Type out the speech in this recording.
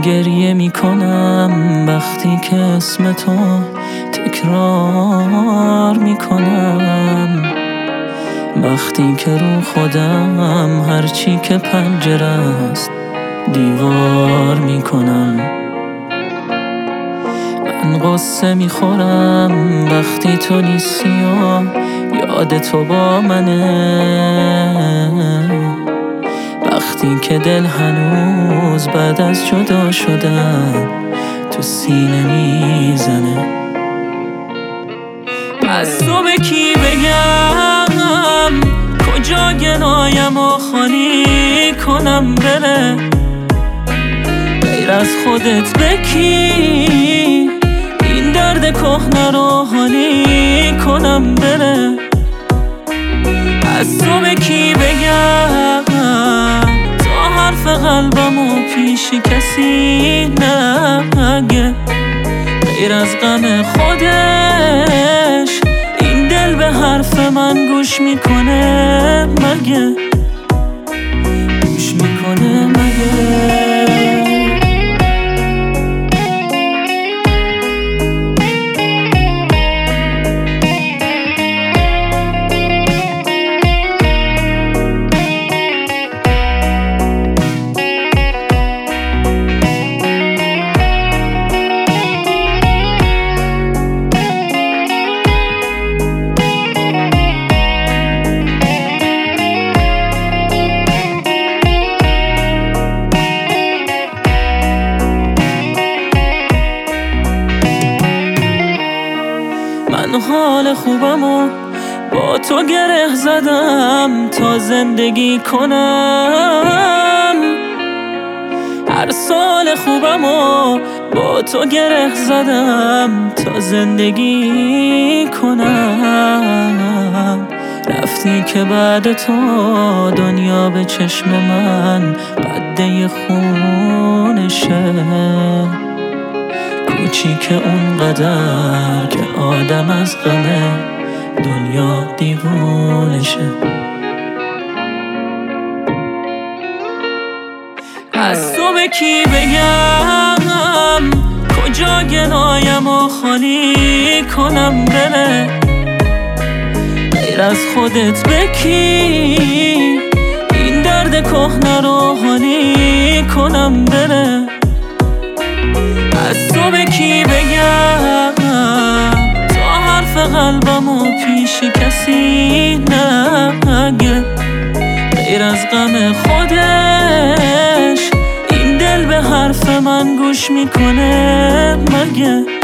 گریه میکنم وقتی که اسم تو تکرار میکنم، وقتی که رو خودم هرچی که پنجره است دیوار میکنم. من قصه میخورم وقتی تو نیستی و یاد تو با منه، وقتی که دل هنوز بعد از جدا شدن تو سینه میزنه. از تو به کی بگم کجا گنایم و خالی کنم بره، غیر از خودت به کی این درد کهنه رو حالی کنم بره. از تو به کی بگم تا حرف قلبمو پیش کسی نگه، غیر از غم خودش این دل به حرف من گوش میکنه مگه، گوش میکنه مگه. من حال خوبمو با تو گره زدم تا زندگی کنم، هر سال خوبمو با تو گره زدم تا زندگی کنم. رفتی که بعد تو دنیا به چشم من قده خونشه، کوچیک اونقدر که آدم از غم دنیا دیوونه شه. از تو به کی بگم کجا گنایم و خالی کنم بره، غیر از خودت به کی این درد کهنه رو حالی کنم بره. از تو به کی بگم تا حرف قلبمو پیش کسی نگه، غیر از غم خودش این دل به حرف من گوش میکنه مگه.